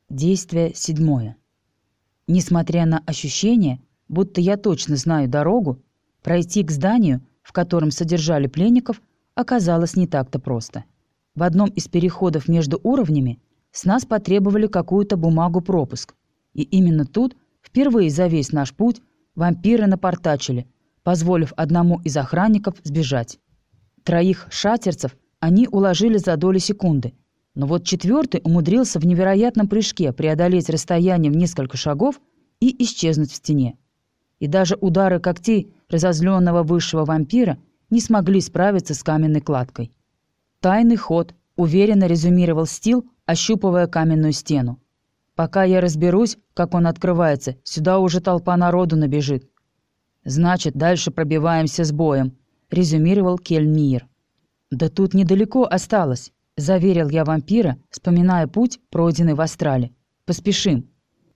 Действие 7. Несмотря на ощущение, будто я точно знаю дорогу, пройти к зданию, в котором содержали пленников, оказалось не так-то просто. В одном из переходов между уровнями с нас потребовали какую-то бумагу-пропуск. И именно тут, впервые за весь наш путь, вампиры напортачили, позволив одному из охранников сбежать. 3 шатерцев они уложили за доли секунды, но вот 4-й умудрился в невероятном прыжке преодолеть расстояние в несколько шагов и исчезнуть в стене. И даже удары когтей разозленного высшего вампира не смогли справиться с каменной кладкой. «Тайный ход», — уверенно резюмировал Стил, ощупывая каменную стену. «Пока я разберусь, как он открывается, сюда уже толпа народу набежит». «Значит, дальше пробиваемся с боем», — резюмировал Кельмир. «Да тут недалеко осталось», — заверил я вампира, вспоминая путь, пройденный в Астрале. «Поспешим».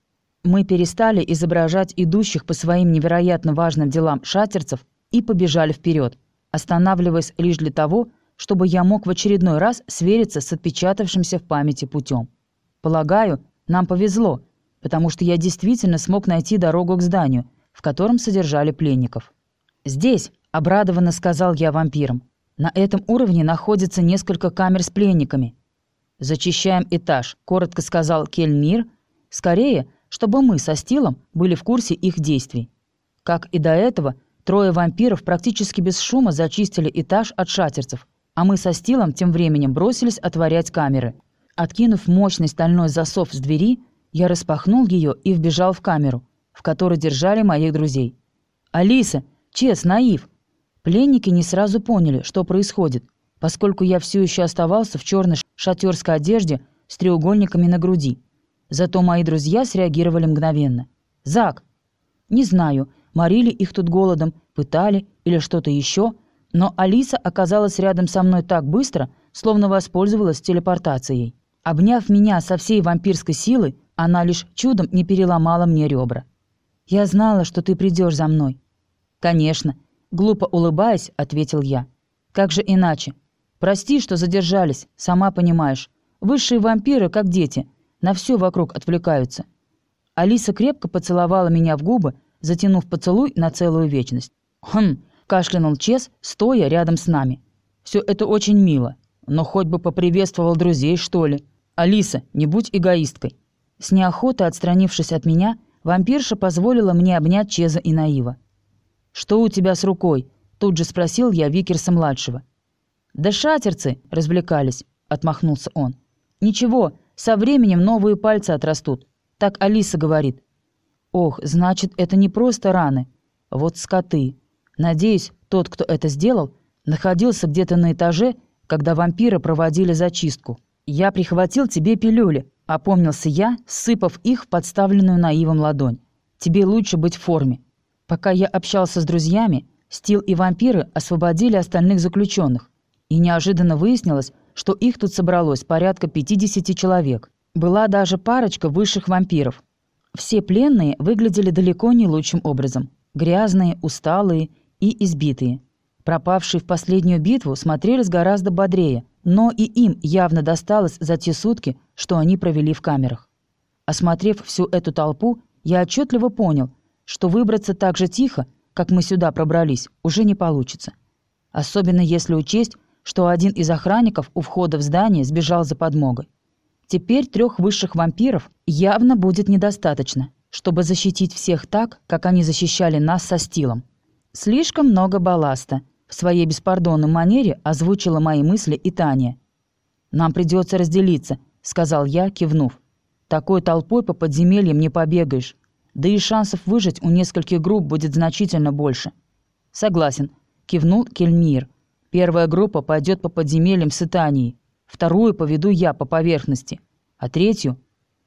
Мы перестали изображать идущих по своим невероятно важным делам шатерцев и побежали вперед, останавливаясь лишь для того, чтобы я мог в очередной раз свериться с отпечатавшимся в памяти путем. Полагаю, нам повезло, потому что я действительно смог найти дорогу к зданию, в котором содержали пленников. «Здесь», — обрадованно сказал я вампирам, — «на этом уровне находится несколько камер с пленниками». «Зачищаем этаж», — коротко сказал Кельмир, скорее, чтобы мы со Стилом были в курсе их действий. Как и до этого, 3 вампиров практически без шума зачистили этаж от шатерцев, а мы со Стилом тем временем бросились отворять камеры. Откинув мощный стальной засов с двери, я распахнул ее и вбежал в камеру, в которой держали моих друзей. «Алиса! Чес! Наив!» Пленники не сразу поняли, что происходит, поскольку я все еще оставался в черной шатерской одежде с треугольниками на груди. Зато мои друзья среагировали мгновенно. «Зак!» Не знаю, морили их тут голодом, пытали или что-то еще, но Алиса оказалась рядом со мной так быстро, словно воспользовалась телепортацией. Обняв меня со всей вампирской силой, она лишь чудом не переломала мне ребра. «Я знала, что ты придешь за мной». «Конечно», — глупо улыбаясь, ответил я. «Как же иначе? Прости, что задержались, сама понимаешь. Высшие вампиры, как дети, на все вокруг отвлекаются». Алиса крепко поцеловала меня в губы, затянув поцелуй на целую вечность. «Хм», — кашлянул Чес, стоя рядом с нами. «Все это очень мило, но хоть бы поприветствовал друзей, что ли. Алиса, не будь эгоисткой». С неохотой отстранившись от меня, вампирша позволила мне обнять Чеза и Наива. «Что у тебя с рукой?» — тут же спросил я Викерса-младшего. «Да шатерцы развлекались», — отмахнулся он. «Ничего, со временем новые пальцы отрастут. Так Алиса говорит». «Ох, значит, это не просто раны. Вот скоты. Надеюсь, тот, кто это сделал, находился где-то на этаже, когда вампиры проводили зачистку. Я прихватил тебе пилюли», — опомнился я, сыпав их в подставленную Наивом ладонь. «Тебе лучше быть в форме». Пока я общался с друзьями, Стил и вампиры освободили остальных заключенных, и неожиданно выяснилось, что их тут собралось порядка 50 человек. Была даже парочка высших вампиров. Все пленные выглядели далеко не лучшим образом. Грязные, усталые и избитые. Пропавшие в последнюю битву смотрелись гораздо бодрее, но и им явно досталось за те сутки, что они провели в камерах. Осмотрев всю эту толпу, я отчетливо понял, что выбраться так же тихо, как мы сюда пробрались, уже не получится. Особенно если учесть, что один из охранников у входа в здание сбежал за подмогой. Теперь 3 высших вампиров явно будет недостаточно, чтобы защитить всех так, как они защищали нас со Стилом. Слишком много балласта. В своей беспардонной манере озвучила мои мысли и Таня. «Нам придется разделиться», — сказал я, кивнув. «Такой толпой по подземельям не побегаешь. Да и шансов выжить у нескольких групп будет значительно больше». «Согласен», — кивнул Кельмир. «Первая группа пойдет по подземельям с Итанией, 2-ю поведу я по поверхности, а 3-ю...»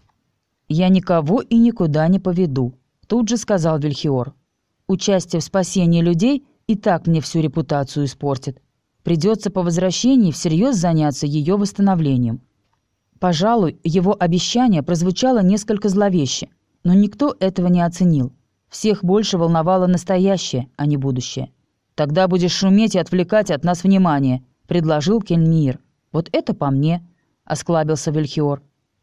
«Я никого и никуда не поведу», — тут же сказал Вильхиор. «Участие в спасении людей и так мне всю репутацию испортит. Придется по возвращении всерьез заняться ее восстановлением». Пожалуй, его обещание прозвучало несколько зловеще, но никто этого не оценил. Всех больше волновало настоящее, а не будущее. «Тогда будешь шуметь и отвлекать от нас внимание», — предложил Кельмир. «Вот это по мне», — осклабился Вильхиор.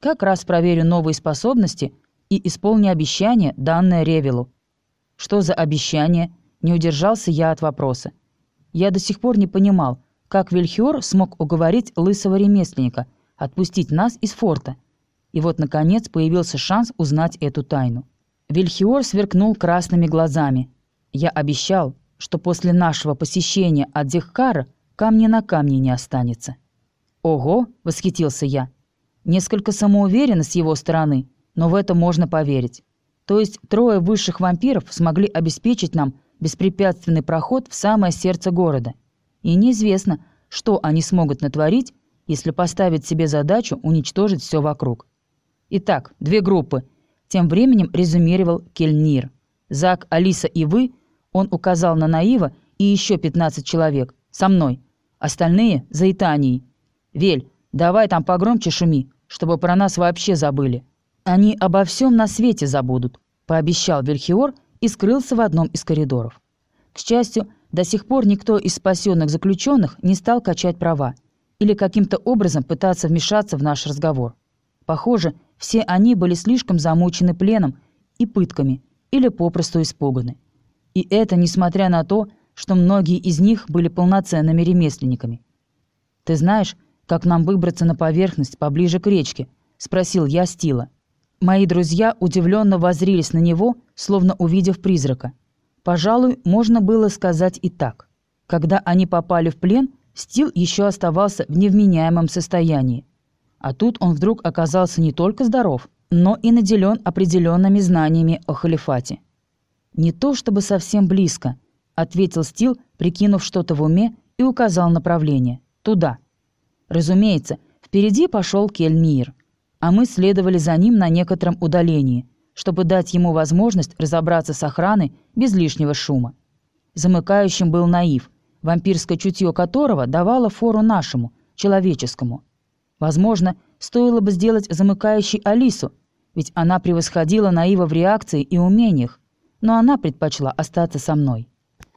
Как раз проверю новые способности и исполню обещание, данное Ревелу». «Что за обещание?» — не удержался я от вопроса. Я до сих пор не понимал, как Вильхиор смог уговорить лысого ремесленника отпустить нас из форта. И вот, наконец, появился шанс узнать эту тайну. Вильхиор сверкнул красными глазами. «Я обещал, что после нашего посещения Адзихкара камня на камне не останется». «Ого!» — восхитился я. Несколько самоуверенно с его стороны, но в это можно поверить. То есть 3 высших вампиров смогли обеспечить нам беспрепятственный проход в самое сердце города. И неизвестно, что они смогут натворить, если поставить себе задачу уничтожить все вокруг. «Итак, 2 группы», — тем временем резюмировал Кельнир. «Зак, Алиса и вы», — он указал на Наива, и еще 15 человек, со мной. Остальные — за Итанией. «Вель, давай там погромче шуми, чтобы про нас вообще забыли». «Они обо всем на свете забудут», — пообещал Вильхиор и скрылся в одном из коридоров. К счастью, до сих пор никто из спасенных заключенных не стал качать права или каким-то образом пытаться вмешаться в наш разговор. Похоже, все они были слишком замучены пленом и пытками или попросту испуганы. И это несмотря на то, что многие из них были полноценными ремесленниками. «Ты знаешь, как нам выбраться на поверхность поближе к речке?» — спросил я Стила. Мои друзья удивленно воззрились на него, словно увидев призрака. Пожалуй, можно было сказать и так. Когда они попали в плен, Стил еще оставался в невменяемом состоянии. А тут он вдруг оказался не только здоров, но и наделен определенными знаниями о халифате. «Не то чтобы совсем близко», — ответил Стил, прикинув что-то в уме, и указал направление. «Туда». Разумеется, впереди пошел Кельмир, а мы следовали за ним на некотором удалении, чтобы дать ему возможность разобраться с охраной без лишнего шума. Замыкающим был Наив, вампирское чутье которого давало фору нашему, человеческому. Возможно, стоило бы сделать замыкающей Алису, ведь она превосходила Наива в реакции и умениях, но она предпочла остаться со мной.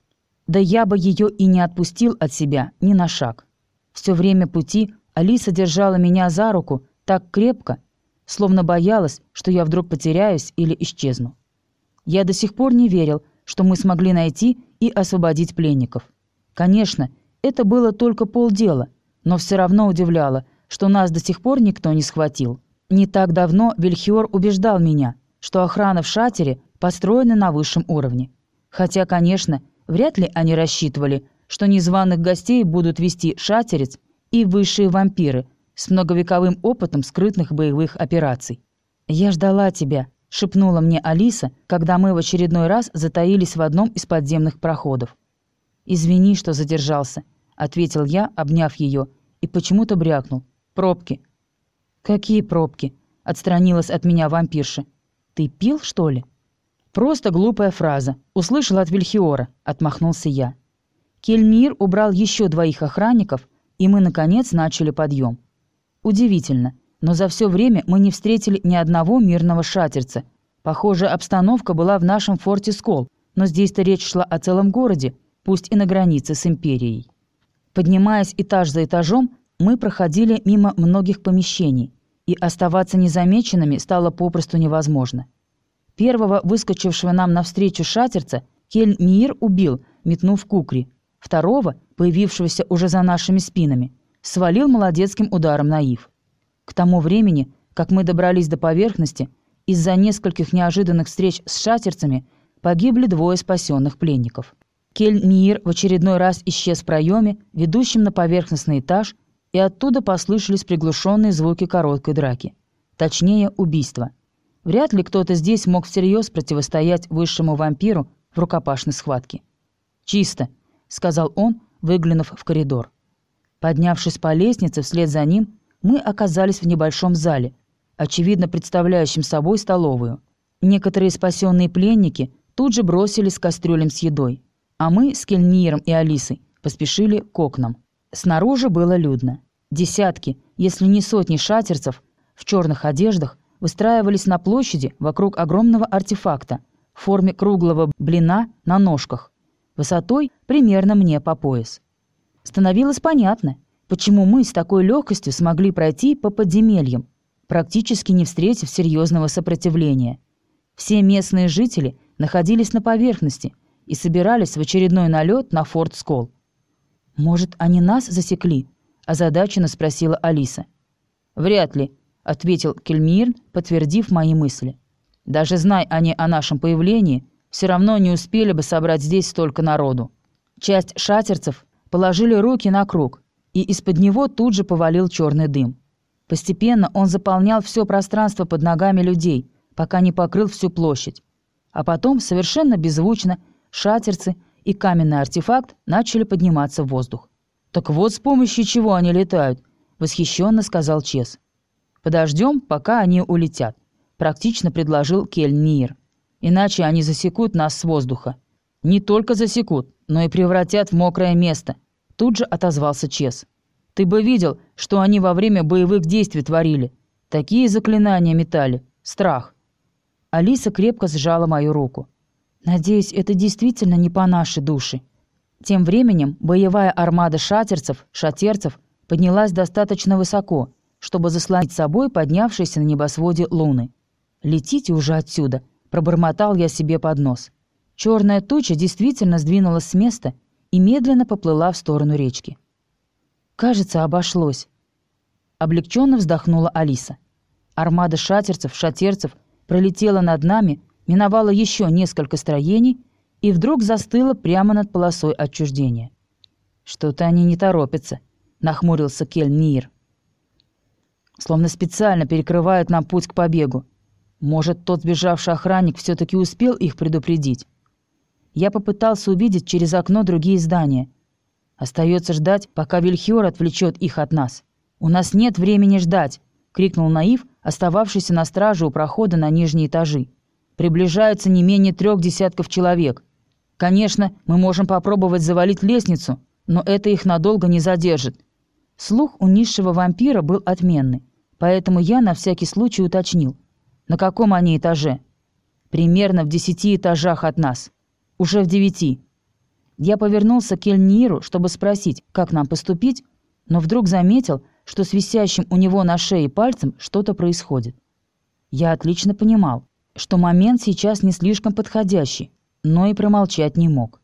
Да я бы ее и не отпустил от себя ни на шаг. Все время пути Алиса держала меня за руку так крепко, словно боялась, что я вдруг потеряюсь или исчезну. Я до сих пор не верил, что мы смогли найти и освободить пленников. Конечно, это было только полдела, но все равно удивляло, что нас до сих пор никто не схватил. Не так давно Вильхиор убеждал меня, что охрана в шатере построена на высшем уровне. Хотя, конечно, вряд ли они рассчитывали, что незваных гостей будут вести шатерец и высшие вампиры с многовековым опытом скрытных боевых операций. «Я ждала тебя», — шепнула мне Алиса, когда мы в очередной раз затаились в одном из подземных проходов. «Извини, что задержался», — ответил я, обняв ее, и почему-то брякнул. «Пробки». «Какие пробки?» — отстранилась от меня вампирша. «Ты пил, что ли?» «Просто глупая фраза. Услышал от Вильхиора», — отмахнулся я. Кельмир убрал еще 2 охранников, и мы, наконец, начали подъем. Удивительно, но за все время мы не встретили ни одного мирного шатерца. Похоже, обстановка была в нашем форте Скол, но здесь-то речь шла о целом городе, пусть и на границе с империей. Поднимаясь этаж за этажом, мы проходили мимо многих помещений, и оставаться незамеченными стало попросту невозможно. Первого выскочившего нам навстречу шатерца Кельмир убил, метнув кукри. Второго, появившегося уже за нашими спинами, свалил молодецким ударом Наив. К тому времени, как мы добрались до поверхности, из-за нескольких неожиданных встреч с шатерцами погибли 2 спасенных пленников. Кельмир в очередной раз исчез в проеме, ведущем на поверхностный этаж, и оттуда послышались приглушенные звуки короткой драки. Точнее, убийства. Вряд ли кто-то здесь мог всерьез противостоять высшему вампиру в рукопашной схватке. «Чисто», — сказал он, выглянув в коридор. Поднявшись по лестнице вслед за ним, мы оказались в небольшом зале, очевидно представляющем собой столовую. Некоторые спасенные пленники тут же бросились к кастрюлям с едой, а мы с Кельмиром и Алисой поспешили к окнам. Снаружи было людно. Десятки, если не сотни шатерцев в черных одеждах выстраивались на площади вокруг огромного артефакта в форме круглого блина на ножках, высотой примерно мне по пояс. Становилось понятно, почему мы с такой легкостью смогли пройти по подземельям. практически не встретив серьезного сопротивления. Все местные жители находились на поверхности и собирались в очередной налет на форт Скол. «Может, они нас засекли?» – озадаченно спросила Алиса. «Вряд ли», – ответил Кельмирн, подтвердив мои мысли. «Даже зная они о нашем появлении, все равно не успели бы собрать здесь столько народу». Часть шатерцев положили руки на круг, и из-под него тут же повалил черный дым. Постепенно он заполнял все пространство под ногами людей, пока не покрыл всю площадь. А потом, совершенно беззвучно, шатерцы и каменный артефакт начали подниматься в воздух. «Так вот с помощью чего они летают», — восхищенно сказал Чес. «Подождем, пока они улетят», — практично предложил Кельнир. «Иначе они засекут нас с воздуха». «Не только засекут, но и превратят в мокрое место», — тут же отозвался Чес. «Ты бы видел, что они во время боевых действий творили. Такие заклинания метали. Страх». Алиса крепко сжала мою руку. «Надеюсь, это действительно не по нашей душе». Тем временем боевая армада шатерцев поднялась достаточно высоко, чтобы заслонить собой поднявшиеся на небосводе луны. «Летите уже отсюда», — пробормотал я себе под нос. Черная туча действительно сдвинулась с места и медленно поплыла в сторону речки. «Кажется, облегченно вздохнула Алиса. Армада шатерцев пролетела над нами, миновала еще несколько строений и вдруг застыла прямо над полосой отчуждения. «Что-то они не торопятся», — нахмурился Кельнир. «Словно специально перекрывают нам путь к побегу. Может, тот сбежавший охранник все-таки успел их предупредить?» Я попытался увидеть через окно другие здания. Остается ждать, пока Вильхиор отвлечет их от нас. «У нас нет времени ждать!» — крикнул Наив, остававшийся на страже у прохода на нижние этажи. «Приближаются не менее 3 десятков человек. Конечно, мы можем попробовать завалить лестницу, но это их надолго не задержит». Слух у низшего вампира был отменный, поэтому я на всякий случай уточнил. «На каком они этаже?» «Примерно в 10 этажах от нас. Уже в 9. Я повернулся к Кельниру, чтобы спросить, как нам поступить, но вдруг заметил, что с висящим у него на шее пальцем что-то происходит. Я отлично понимал, что момент сейчас не слишком подходящий, но и промолчать не мог.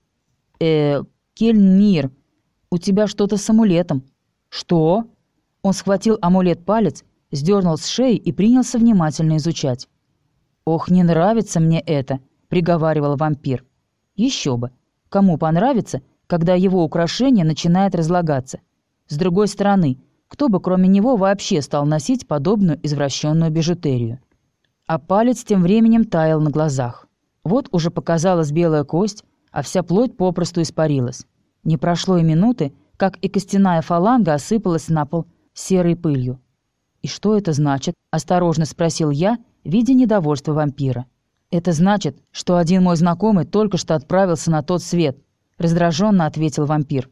Кельнир, у тебя что-то с амулетом». «Что?» Он схватил амулет-палец, сдернул с шеи и принялся внимательно изучать. «Ох, не нравится мне это», — приговаривал вампир. «Еще бы. Кому понравится, когда его украшение начинает разлагаться? С другой стороны, кто бы кроме него вообще стал носить подобную извращенную бижутерию?» А палец тем временем таял на глазах. Вот уже показалась белая кость, а вся плоть попросту испарилась. Не прошло и минуты, как и костяная фаланга осыпалась на пол серой пылью. «И что это значит?» – осторожно спросил я, видя недовольство вампира. «Это значит, что один мой знакомый только что отправился на тот свет», — раздраженно ответил вампир.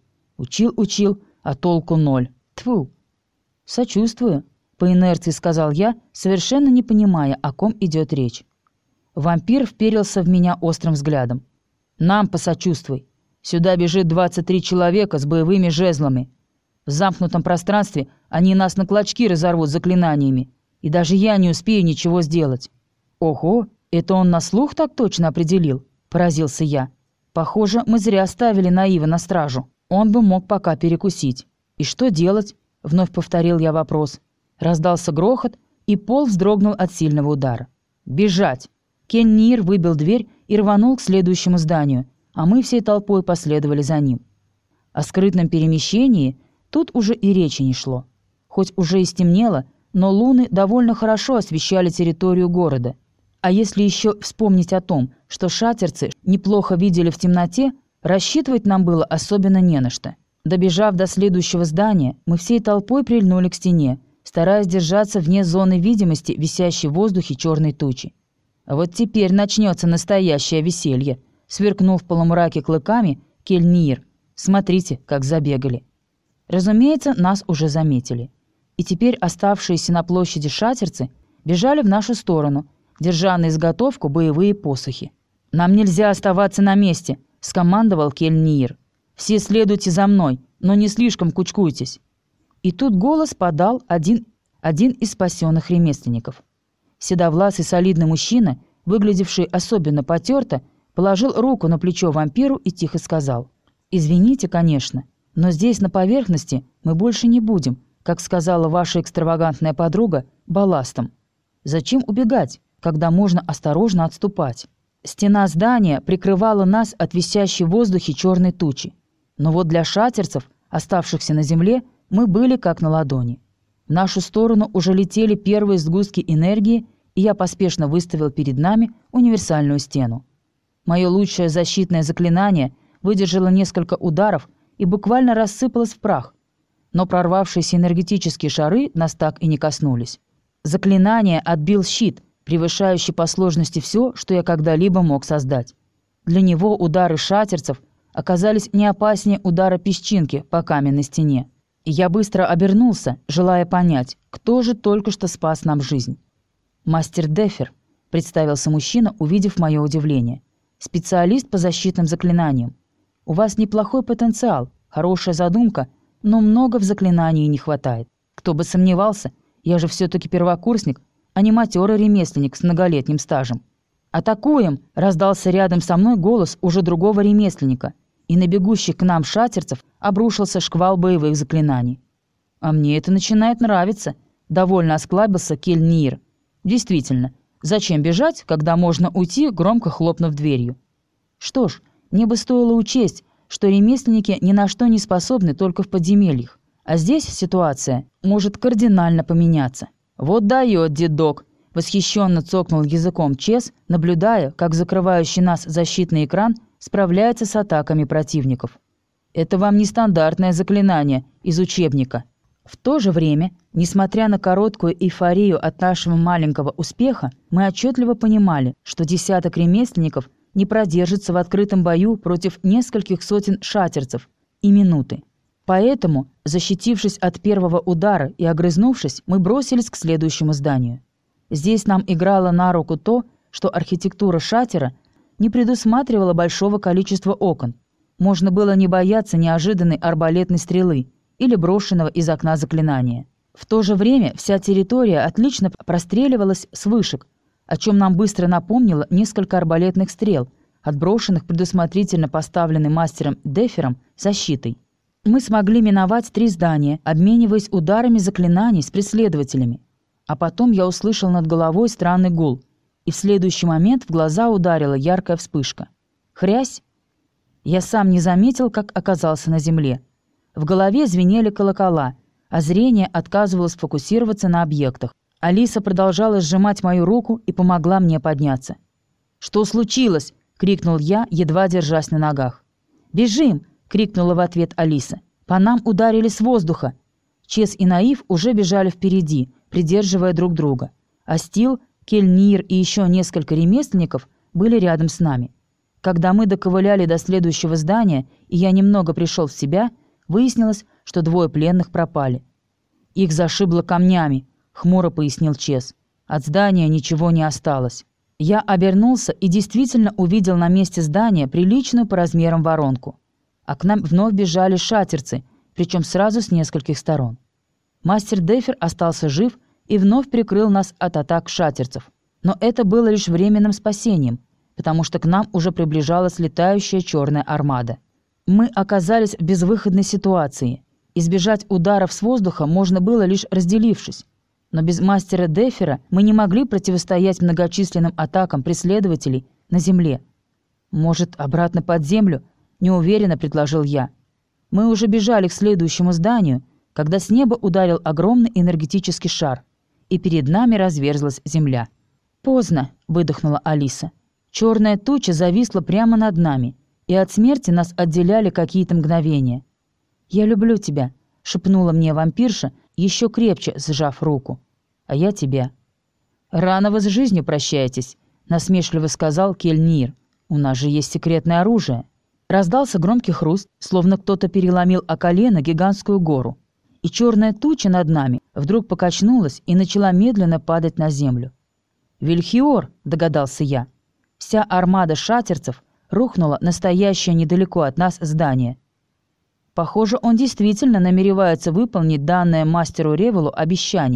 «Учил, а толку 0. Тьфу!» «Сочувствую», — по инерции сказал я, совершенно не понимая, о ком идет речь. Вампир вперился в меня острым взглядом. «Нам посочувствуй. Сюда бежит 23 человека с боевыми жезлами. В замкнутом пространстве они нас на клочки разорвут заклинаниями, и даже я не успею ничего сделать». «Ого! Это он на слух так точно определил?» – поразился я. «Похоже, мы зря оставили Наива на стражу. Он бы мог пока перекусить». «И что делать?» – вновь повторил я вопрос. Раздался грохот, и пол вздрогнул от сильного удара. «Бежать!» Кельнир выбил дверь и рванул к следующему зданию, а мы всей толпой последовали за ним. О скрытном перемещении тут уже и речи не шло. Хоть уже и стемнело, но луны довольно хорошо освещали территорию города. А если еще вспомнить о том, что шатерцы неплохо видели в темноте, рассчитывать нам было особенно не на что. Добежав до следующего здания, мы всей толпой прильнули к стене, стараясь держаться вне зоны видимости висящей в воздухе черной тучи. «Вот теперь начнется настоящее веселье», — сверкнул в полумраке клыками Кельнир. «Смотрите, как забегали». Разумеется, нас уже заметили. И теперь оставшиеся на площади шатерцы бежали в нашу сторону, держа на изготовку боевые посохи. «Нам нельзя оставаться на месте», — скомандовал Кельнир. «Все следуйте за мной, но не слишком кучкуйтесь». И тут голос подал один один из спасенных ремесленников. Седовласый солидный мужчина, выглядевший особенно потерто, положил руку на плечо вампиру и тихо сказал: «Извините, конечно, но здесь на поверхности мы больше не будем, как сказала ваша экстравагантная подруга, балластом. Зачем убегать, когда можно осторожно отступать?» Стена здания прикрывала нас от висящей в воздухе черной тучи. Но вот для шатерцев, оставшихся на земле, мы были как на ладони. В нашу сторону уже летели первые сгустки энергии, и я поспешно выставил перед нами универсальную стену. Мое лучшее защитное заклинание выдержало несколько ударов и буквально рассыпалось в прах, но прорвавшиеся энергетические шары нас так и не коснулись. Заклинание отбил щит, превышающий по сложности все, что я когда-либо мог создать. Для него удары шатерцев оказались не опаснее удара песчинки по каменной стене. И я быстро обернулся, желая понять, кто же только что спас нам жизнь. «Мастер Дефер», — представился мужчина, увидев мое удивление. «Специалист по защитным заклинаниям. У вас неплохой потенциал, хорошая задумка, но много в заклинании не хватает. Кто бы сомневался, я же все-таки первокурсник, а не матерый ремесленник с многолетним стажем». «Атакуем!» — раздался рядом со мной голос уже другого ремесленника, и на бегущих к нам шатерцев обрушился шквал боевых заклинаний. «А мне это начинает нравиться», — довольно осклабился Кельнир. «Действительно, зачем бежать, когда можно уйти, громко хлопнув дверью?» Что ж, мне бы стоило учесть, что ремесленники ни на что не способны только в подземельях, а здесь ситуация может кардинально поменяться. «Вот дает, дедок!» — восхищенно цокнул языком Чес, наблюдая, как закрывающий нас защитный экран справляется с атаками противников. «Это вам не стандартное заклинание из учебника». В то же время, несмотря на короткую эйфорию от нашего маленького успеха, мы отчетливо понимали, что десяток ремесленников не продержится в открытом бою против нескольких сотен шатерцев и минуты. Поэтому, защитившись от первого удара и огрызнувшись, мы бросились к следующему зданию. Здесь нам играло на руку то, что архитектура шатера не предусматривала большого количества окон. Можно было не бояться неожиданной арбалетной стрелы или брошенного из окна заклинания. В то же время вся территория отлично простреливалась с вышек, о чем нам быстро напомнило несколько арбалетных стрел, отброшенных предусмотрительно поставленным мастером Дефером защитой. Мы смогли миновать 3 здания, обмениваясь ударами заклинаний с преследователями. А потом я услышал над головой странный гул, и в следующий момент в глаза ударила яркая вспышка. Хрясь! Я сам не заметил, как оказался на земле. В голове звенели колокола, а зрение отказывалось фокусироваться на объектах. Алиса продолжала сжимать мою руку и помогла мне подняться. «Что случилось?» — крикнул я, едва держась на ногах. «Бежим!» — крикнула в ответ Алиса. «По нам ударили с воздуха!» Чес и Наив уже бежали впереди, придерживая друг друга. А Стил, Кельнир и еще несколько ремесленников были рядом с нами. Когда мы доковыляли до следующего здания, и я немного пришел в себя, выяснилось, что 2 пленных пропали. «Их зашибло камнями», — хмуро пояснил Чес. «От здания ничего не осталось». Я обернулся и действительно увидел на месте здания приличную по размерам воронку. А к нам вновь бежали шатерцы, причем сразу с нескольких сторон. Мастер Дефер остался жив и вновь прикрыл нас от атак шатерцев. Но это было лишь временным спасением, потому что к нам уже приближалась летающая черная армада. Мы оказались в безвыходной ситуации. Избежать ударов с воздуха можно было лишь разделившись. Но без мастера Дефера мы не могли противостоять многочисленным атакам преследователей на земле. «Может, обратно под землю?» — неуверенно предложил я. Мы уже бежали к следующему зданию, когда с неба ударил огромный энергетический шар, и перед нами разверзлась земля. «Поздно», — выдохнула Алиса. Черная туча зависла прямо над нами, и от смерти нас отделяли какие-то мгновения. «Я люблю тебя», — шепнула мне вампирша, еще крепче сжав руку. «А я тебя». «Рано вы с жизнью прощаетесь», — насмешливо сказал Кельнир. «У нас же есть секретное оружие». Раздался громкий хруст, словно кто-то переломил о колено гигантскую гору. И черная туча над нами вдруг покачнулась и начала медленно падать на землю. «Вильхиор», — догадался я. Вся армада шатерцев рухнула на стоящее недалеко от нас здание. Похоже, он действительно намеревается выполнить данное мастеру Ревелу обещание,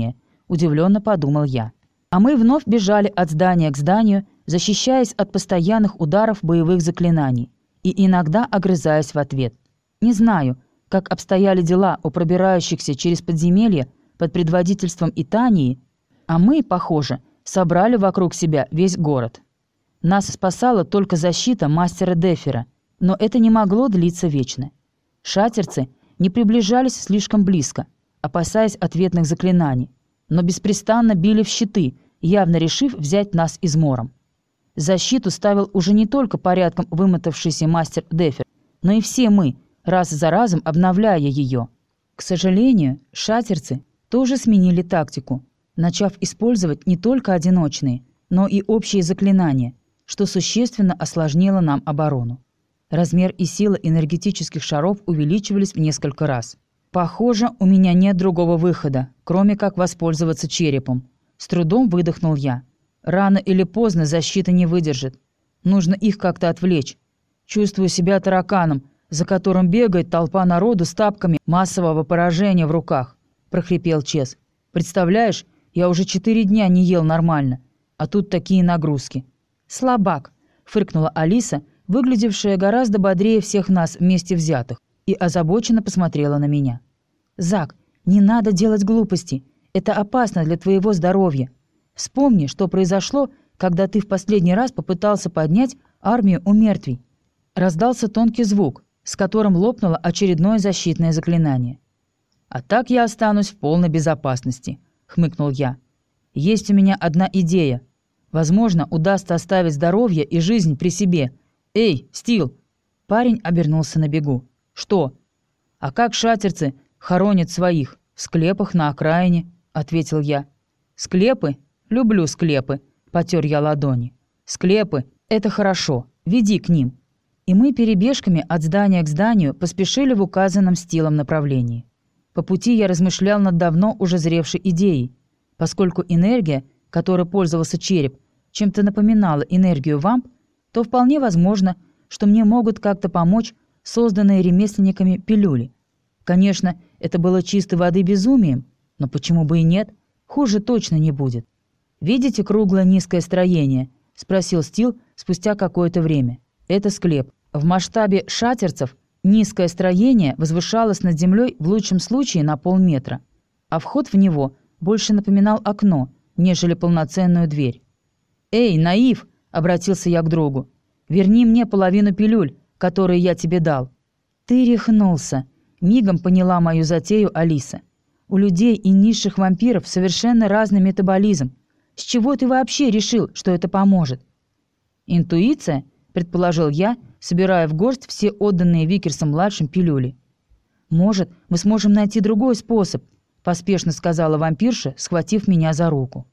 – удивленно подумал я. А мы вновь бежали от здания к зданию, защищаясь от постоянных ударов боевых заклинаний и иногда огрызаясь в ответ. Не знаю, как обстояли дела у пробирающихся через подземелье под предводительством Итании, а мы, похоже, собрали вокруг себя весь город. Нас спасала только защита мастера Дефера, но это не могло длиться вечно. Шатерцы не приближались слишком близко, опасаясь ответных заклинаний, но беспрестанно били в щиты, явно решив взять нас измором. Защиту ставил уже не только порядком вымотавшийся мастер Дефер, но и все мы, раз за разом обновляя ее. К сожалению, шатерцы тоже сменили тактику, начав использовать не только одиночные, но и общие заклинания, что существенно осложнило нам оборону. Размер и сила энергетических шаров увеличивались в несколько раз. «Похоже, у меня нет другого выхода, кроме как воспользоваться черепом». С трудом выдохнул я. «Рано или поздно защита не выдержит. Нужно их как-то отвлечь. Чувствую себя тараканом, за которым бегает толпа народу с тапками массового поражения в руках», – прохрипел Чес. «Представляешь, я уже 4 дня не ел нормально, а тут такие нагрузки». «Слабак», – фыркнула Алиса, выглядевшая гораздо бодрее всех нас вместе взятых, и озабоченно посмотрела на меня. «Зак, не надо делать глупости. Это опасно для твоего здоровья. Вспомни, что произошло, когда ты в последний раз попытался поднять армию у мертвей». Раздался тонкий звук, с которым лопнуло очередное защитное заклинание. «А так я останусь в полной безопасности», — хмыкнул я. «Есть у меня одна идея. Возможно, удастся оставить здоровье и жизнь при себе. Эй, Стил!» Парень обернулся на бегу. «Что?» «А как шатерцы хоронят своих? В склепах на окраине», — ответил я. «Склепы? Люблю склепы», — потер я ладони. «Склепы — это хорошо. Веди к ним». И мы перебежками от здания к зданию поспешили в указанном Стилом направлении. По пути я размышлял над давно уже зревшей идеей. Поскольку энергия, которой пользовался череп, чем-то напоминала энергию вамп, то вполне возможно, что мне могут как-то помочь созданные ремесленниками пилюли. Конечно, это было чистой воды безумием, но почему бы и нет? Хуже точно не будет. «Видите круглое низкое строение?» — спросил Стил спустя какое-то время. «Это склеп. В масштабе шатерцев низкое строение возвышалось над землей в лучшем случае на полметра, а вход в него больше напоминал окно, нежели полноценную дверь. «Эй, наив!» — обратился я к другу. «Верни мне половину пилюль, которые я тебе дал». «Ты рехнулся», — мигом поняла мою затею Алиса. «У людей и низших вампиров совершенно разный метаболизм. С чего ты вообще решил, что это поможет?» «Интуиция?» — предположил я, собирая в горсть все отданные Викерсом-младшим пилюли. «Может, мы сможем найти другой способ», — поспешно сказала вампирша, схватив меня за руку.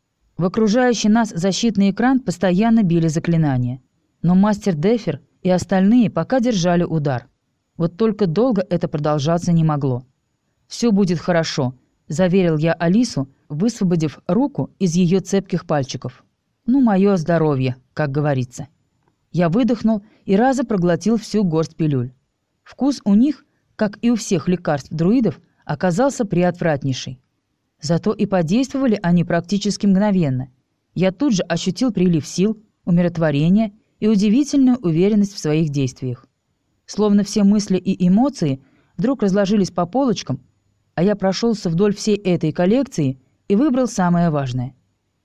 В окружающий нас защитный экран постоянно били заклинания. Но мастер Дефер и остальные пока держали удар. Вот только долго это продолжаться не могло. «Все будет хорошо», — заверил я Алису, высвободив руку из ее цепких пальчиков. «Ну, мое здоровье, как говорится». Я выдохнул и разом проглотил всю горсть пилюль. Вкус у них, как и у всех лекарств друидов, оказался приотвратнейший. Зато и подействовали они практически мгновенно. Я тут же ощутил прилив сил, умиротворения и удивительную уверенность в своих действиях. Словно все мысли и эмоции вдруг разложились по полочкам, а я прошелся вдоль всей этой коллекции и выбрал самое важное.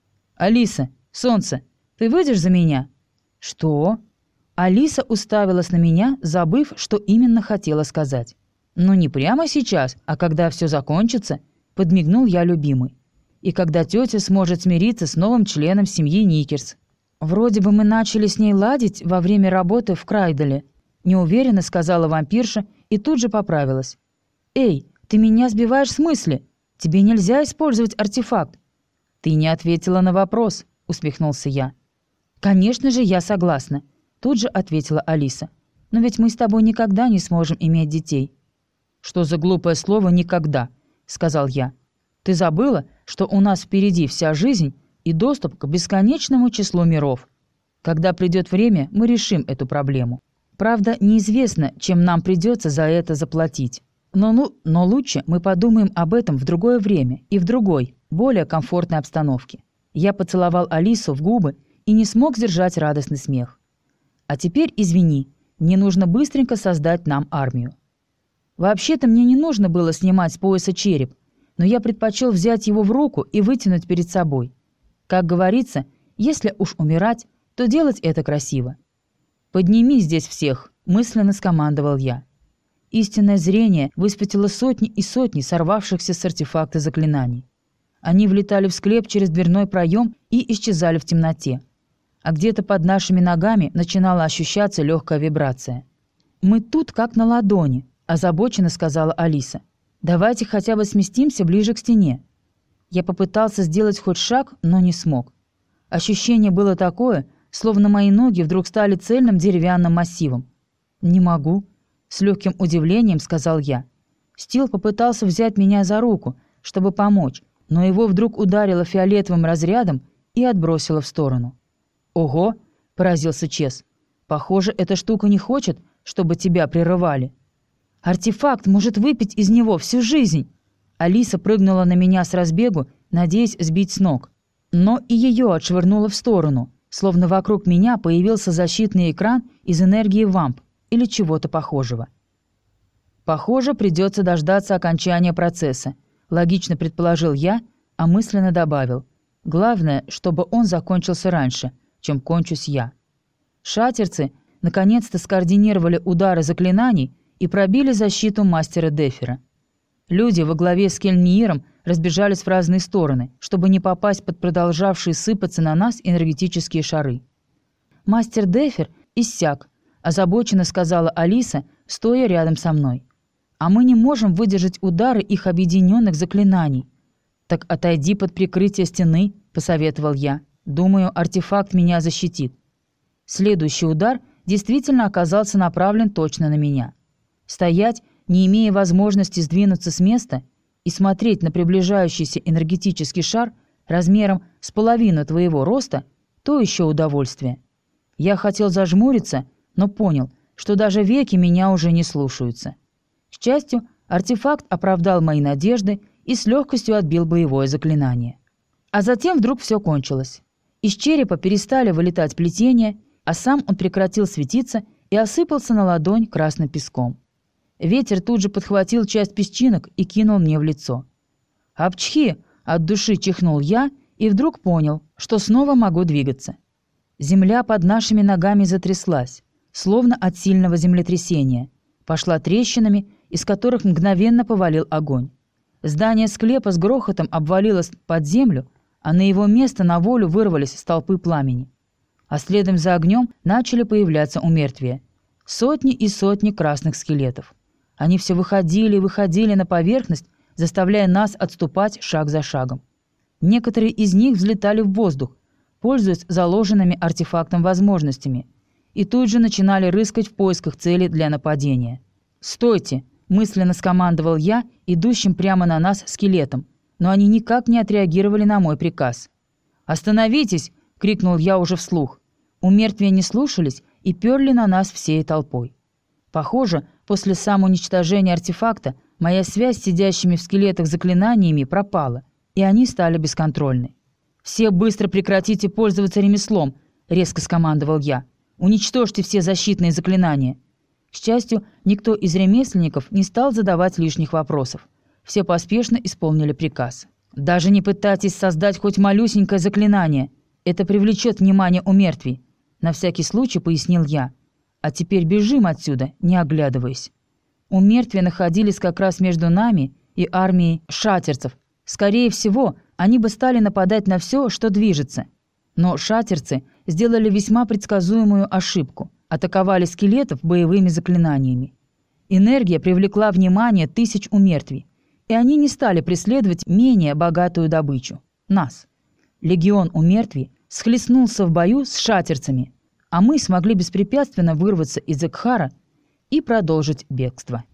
«Алиса, солнце, ты выйдешь за меня?» «Что?» Алиса уставилась на меня, забыв, что именно хотела сказать. «Ну не прямо сейчас, а когда все закончится», — подмигнул я любимый. «И когда тетя сможет смириться с новым членом семьи Никерс». «Вроде бы мы начали с ней ладить во время работы в Крайделе», — неуверенно сказала вампирша и тут же поправилась. «Эй, ты меня сбиваешь с мысли. Тебе нельзя использовать артефакт». «Ты не ответила на вопрос», — усмехнулся я. «Конечно же, я согласна», — тут же ответила Алиса. «Но ведь мы с тобой никогда не сможем иметь детей». «Что за глупое слово «никогда», — сказал я. «Ты забыла, что у нас впереди вся жизнь и доступ к бесконечному числу миров. Когда придет время, мы решим эту проблему. Правда, неизвестно, чем нам придется за это заплатить. Но лучше мы подумаем об этом в другое время и в другой, более комфортной обстановке. Я поцеловал Алису в губы и не смог сдержать радостный смех. «А теперь извини, мне нужно быстренько создать нам армию». Вообще-то мне не нужно было снимать с пояса череп, но я предпочел взять его в руку и вытянуть перед собой. Как говорится, если уж умирать, то делать это красиво. «Подними здесь всех», — мысленно скомандовал я. Истинное зрение высветило сотни и сотни сорвавшихся с артефакта заклинаний. Они влетали в склеп через дверной проем и исчезали в темноте. А где-то под нашими ногами начинала ощущаться легкая вибрация. «Мы тут как на ладони», — озабоченно сказала Алиса. «Давайте хотя бы сместимся ближе к стене». Я попытался сделать хоть шаг, но не смог. Ощущение было такое, словно мои ноги вдруг стали цельным деревянным массивом. «Не могу», — с легким удивлением сказал я. Стил попытался взять меня за руку, чтобы помочь, но его вдруг ударило фиолетовым разрядом и отбросило в сторону. «Ого!» — поразился Чес. «Похоже, эта штука не хочет, чтобы тебя прерывали». «Артефакт может выпить из него всю жизнь!» Алиса прыгнула на меня с разбегу, надеясь сбить с ног. Но и ее отшвырнуло в сторону, словно вокруг меня появился защитный экран из энергии вамп или чего-то похожего. «Похоже, придется дождаться окончания процесса», — логично предположил я, а мысленно добавил. «Главное, чтобы он закончился раньше, чем кончусь я». Шатерцы наконец-то скоординировали удары заклинаний и пробили защиту мастера Дефера. Люди во главе с Кельнииром разбежались в разные стороны, чтобы не попасть под продолжавшие сыпаться на нас энергетические шары. «Мастер Дефер иссяк», — озабоченно сказала Алиса, стоя рядом со мной. «А мы не можем выдержать удары их объединенных заклинаний». «Так отойди под прикрытие стены», — посоветовал я. «Думаю, артефакт меня защитит». Следующий удар действительно оказался направлен точно на меня. Стоять, не имея возможности сдвинуться с места, и смотреть на приближающийся энергетический шар размером с половину твоего роста – то еще удовольствие. Я хотел зажмуриться, но понял, что даже веки меня уже не слушаются. К счастью, артефакт оправдал мои надежды и с легкостью отбил боевое заклинание. А затем вдруг все кончилось. Из черепа перестали вылетать плетения, а сам он прекратил светиться и осыпался на ладонь красным песком. Ветер тут же подхватил часть песчинок и кинул мне в лицо. «Апчхи!» — от души чихнул я и вдруг понял, что снова могу двигаться. Земля под нашими ногами затряслась, словно от сильного землетрясения. Пошла трещинами, из которых мгновенно повалил огонь. Здание склепа с грохотом обвалилось под землю, а на его место на волю вырвались столпы пламени. А следом за огнем начали появляться умертвия. Сотни и сотни красных скелетов. Они все выходили и выходили на поверхность, заставляя нас отступать шаг за шагом. Некоторые из них взлетали в воздух, пользуясь заложенными артефактом возможностями, и тут же начинали рыскать в поисках цели для нападения. «Стойте!» – мысленно скомандовал я, идущим прямо на нас скелетом, но они никак не отреагировали на мой приказ. «Остановитесь!» – крикнул я уже вслух. Умертвия не слушались и перли на нас всей толпой. Похоже, после самоуничтожения артефакта моя связь с сидящими в скелетах заклинаниями пропала, и они стали бесконтрольны. «Все быстро прекратите пользоваться ремеслом», — резко скомандовал я. «Уничтожьте все защитные заклинания». К счастью, никто из ремесленников не стал задавать лишних вопросов. Все поспешно исполнили приказ. «Даже не пытайтесь создать хоть малюсенькое заклинание. Это привлечет внимание умертвий», — на всякий случай пояснил я. «А теперь бежим отсюда, не оглядываясь». Умертвия находились как раз между нами и армией шатерцев. Скорее всего, они бы стали нападать на все, что движется. Но шатерцы сделали весьма предсказуемую ошибку. Атаковали скелетов боевыми заклинаниями. Энергия привлекла внимание тысяч умертвий, и они не стали преследовать менее богатую добычу – нас. Легион умертвий схлестнулся в бою с шатерцами, а мы смогли беспрепятственно вырваться из Экхара и продолжить бегство.